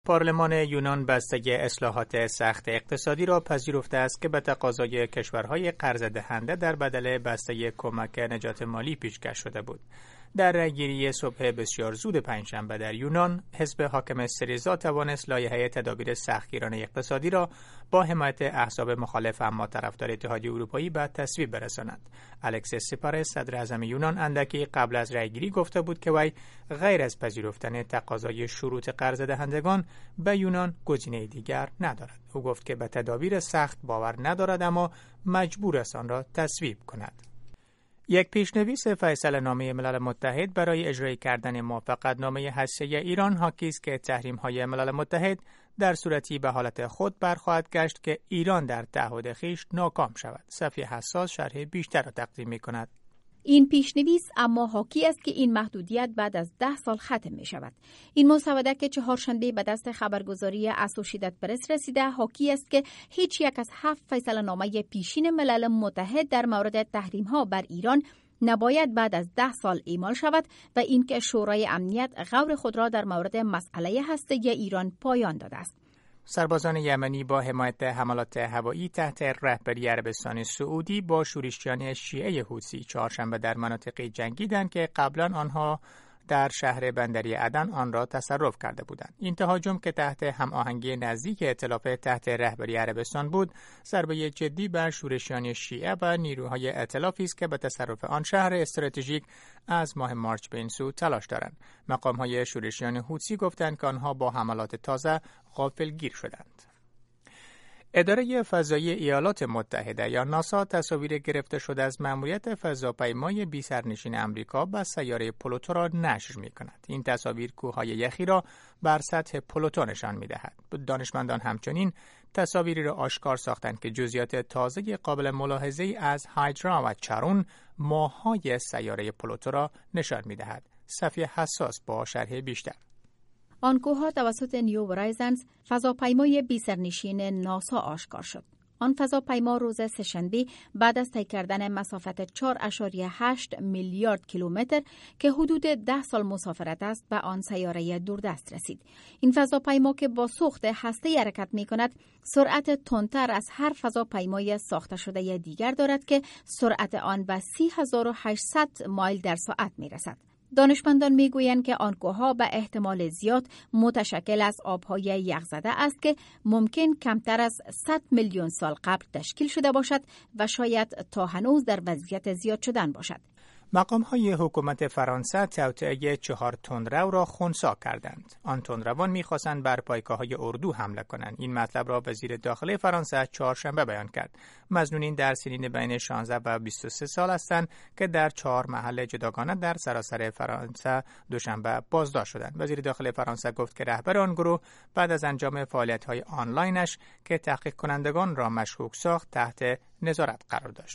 پارلمان یونان بستگی اصلاحات سخت اقتصادی را پذیرفته است که به تقاضای کشورهای قرض دهنده در بدل بستگی کمک نجات مالی پیشکش شده بود. در رأیگیری صبح بسیار زود پنجشنبه در یونان، حزب حاکم سریزا توانست لایحه تدابیر سختگیرانه اقتصادی را با حمایت احزاب مخالف اما طرفدار اتحادیه اروپایی به تصویب برساند. الکسیس سیپاراس صدر اعظم یونان اندکی قبل از رأیگیری گفته بود که وی غیر از پذیرفتن تقاضای شروط قرض دهندگان به یونان گزینه دیگر ندارد. او گفت که به تدابیر سخت باور ندارد اما مجبور است آن را تصویب کند. یک پیشنویس فیصله‌نامه ملل متحد برای اجرای کردن موافقتنامه هسته‌ای ایران حاکی است که تحریم‌های ملل متحد در صورتی به حالت خود برخواهد گشت که ایران در تعهد خویش ناکام شود. صفیه حساس شرح بیشتر را تقدیم می‌کند. این پیشنویس اما حاکی است که این محدودیت بعد از 10 سال ختم می شود. این مسوده که چهارشنبه به دست خبرگزاری اسوسییتد پرس رسیده حاکی است که هیچ یک از 7 فیصله‌نامه پیشین ملل متحد در مورد تحریم‌ها بر ایران نباید بعد از 10 سال اعمال شود و اینکه شورای امنیت غور خود را در مورد مسئله هسته‌ای ایران پایان داده است. سربازان یمنی با حمایت حملات هوایی تحت رهبری عربستان سعودی با شورشیان شیعه حوثی چهارشنبه در مناطقی جنگیدند که قبلا آنها در شهر بندری عدن آن را تصرف کرده بودند. این تهاجم که تحت هماهنگی نزدیک ائتلاف تحت رهبری عربستان بود، ضربه جدی بر شورشیان شیعه و نیروهای ائتلافی است که به تصرف آن شهر استراتژیک از ماه مارچ به این سو تلاش دارند. مقام‌های شورشیان حوثی گفتند که آنها با حملات تازه غافلگیر شدند. اداره فضایی ایالات متحده یا ناسا تصاویر گرفته شده از مأموریت فضاپیمای بی‌سرنشین آمریکا به سیاره پلوتو را نشر می‌کند. این تصاویر کوههای یخی را بر سطح پلوتو نشان می‌دهد. دانشمندان همچنین تصاویری را آشکار ساختند که جزئیات تازه قابل ملاحظه‌ای از هایدرا و چارون ماه‌های سیاره پلوتو را نشان می‌دهد. صفیه حساس با شرح بیشتر. آن کوه‌ها توسط نیو ورایزنز فضاپیمای بی‌سرنشین ناسا آشکار شد. آن فضاپیما روز سه‌شنبه بعد از طی کردن مسافت 4.8 میلیارد کیلومتر که حدود 10 سال مسافرت است به آن سیاره دوردست رسید. این فضاپیما که با سوخت هسته‌ای حرکت می‌کند، سرعت تندتر از هر فضاپیمای ساخته شده دیگر دارد که سرعت آن به 3800 مایل در ساعت می‌رسد. دانشمندان میگویند که آن کوه‌ها به احتمال زیاد متشکل از آب‌های یخزده است که ممکن کمتر از 100 میلیون سال قبل تشکیل شده باشد و شاید تا هنوز در وضعیت زیاد شدن باشد. مقام‌های حکومت فرانسه توطئه 4 تندرو را خنثی کردند. آن تندروان می‌خواستند بر پایگاه‌های اردو حمله کنند. این مطلب را وزیر داخلی فرانسه چهارشنبه بیان کرد. مظنونین در سنین بین 16 و 23 سال هستند که در 4 محل جداگانه در سراسر فرانسه دوشنبه بازداشت شدند. وزیر داخلی فرانسه گفت که رهبر آن گروه بعد از انجام فعالیت‌های آنلاینش که تحقیق کنندگان را مشکوک ساخت تحت نظارت قرار داشت.